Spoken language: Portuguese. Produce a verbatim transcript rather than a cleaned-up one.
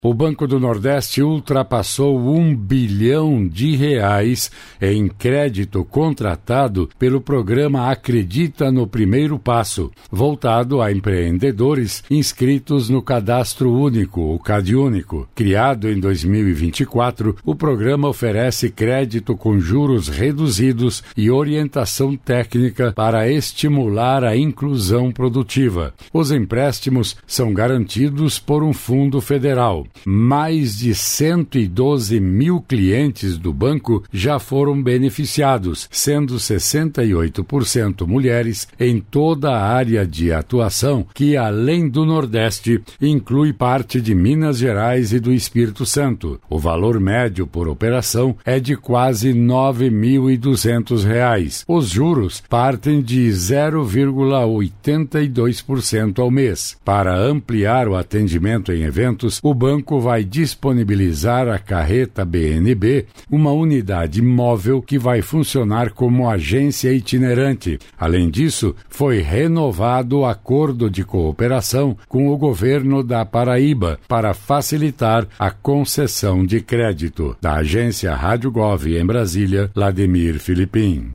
O Banco do Nordeste ultrapassou um bilhão de reais em crédito contratado pelo programa Acredita no Primeiro Passo, voltado a empreendedores inscritos no Cadastro Único, o CadÚnico. Criado em dois mil e vinte e quatro, o programa oferece crédito com juros reduzidos e orientação técnica para estimular a inclusão produtiva. Os empréstimos são garantidos por um fundo federal. Mais de cento e doze mil clientes do banco já foram beneficiados, sendo sessenta e oito por cento mulheres em toda a área de atuação, que, além do Nordeste, inclui parte de Minas Gerais e do Espírito Santo. O valor médio por operação é de quase nove mil e duzentos reais. Os juros partem de zero vírgula oitenta e dois por cento ao mês. Para ampliar o atendimento em eventos, o banco vai disponibilizar a carreta B N B, uma unidade móvel que vai funcionar como agência itinerante. Além disso, foi renovado o acordo de cooperação com o governo da Paraíba para facilitar a concessão de crédito. Da agência Rádio Gov em Brasília, Lademir Filipim.